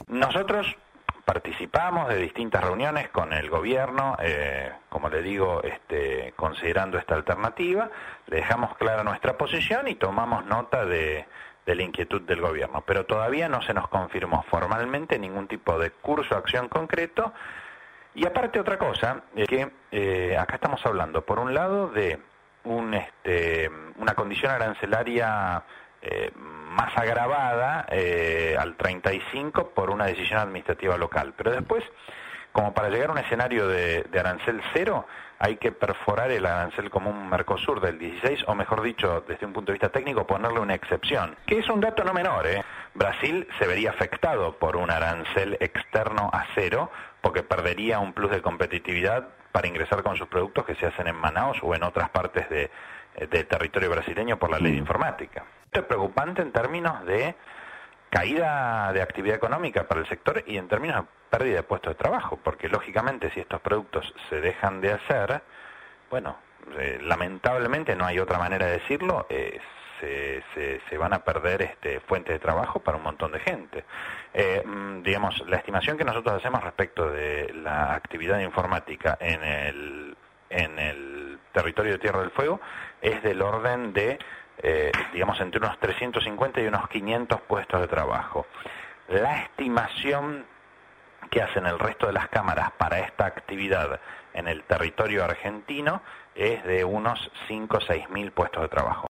Nosotros participamos de distintas reuniones con el gobierno, como le digo, considerando esta alternativa, le dejamos clara nuestra posición y tomamos nota de la inquietud del gobierno, pero todavía no se nos confirmó formalmente ningún tipo de curso de acción concreto. Y aparte otra cosa, que acá estamos hablando, por un lado, de una condición arancelaria más agravada al 35 por una decisión administrativa local, pero después, como para llegar a un escenario de arancel cero, hay que perforar el arancel común Mercosur del 16, o mejor dicho, desde un punto de vista técnico, ponerle una excepción, que es un dato no menor. Brasil se vería afectado por un arancel externo a cero, porque perdería un plus de competitividad para ingresar con sus productos que se hacen en Manaos o en otras partes del territorio brasileño por la ley de informática. Esto es preocupante en términos de caída de actividad económica para el sector y en términos de pérdida de puestos de trabajo, porque lógicamente si estos productos se dejan de hacer, bueno, lamentablemente no hay otra manera de decirlo, se van a perder fuentes de trabajo para un montón de gente. Digamos, la estimación que nosotros hacemos respecto de la actividad informática en el territorio de Tierra del Fuego es del orden de digamos, entre unos 350 y unos 500 puestos de trabajo. La estimación que hacen el resto de las cámaras para esta actividad en el territorio argentino es de unos 5 o 6 mil puestos de trabajo.